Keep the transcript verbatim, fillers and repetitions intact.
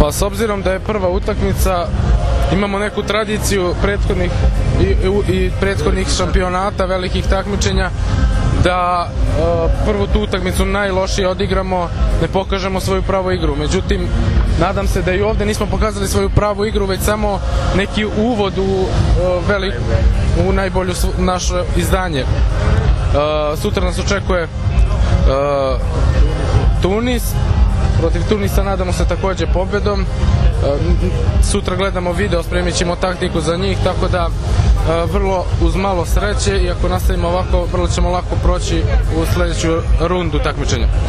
Pa s obzirom da je prva utakmica, imamo neku tradiciju prethodnih i, i, i prethodnih šampionata, velikih takmičenja, da uh, prvu tu utakmicu najlošije odigramo, ne pokažemo svoju pravu igru. Međutim, nadam se da i ovde nismo pokazali svoju pravu igru, već samo neki uvod u, uh, velik, u najbolju naše izdanje. Uh, sutra nas očekuje uh, Tunis. Protiv Tunisa nadamo se takođe pobedom. Sutra gledamo video, spremit ćemo taktiku za njih, tako da vrlo uz malo sreće i ako nastavimo ovako, vrlo ćemo lako proći u sledeću rundu takmičenja.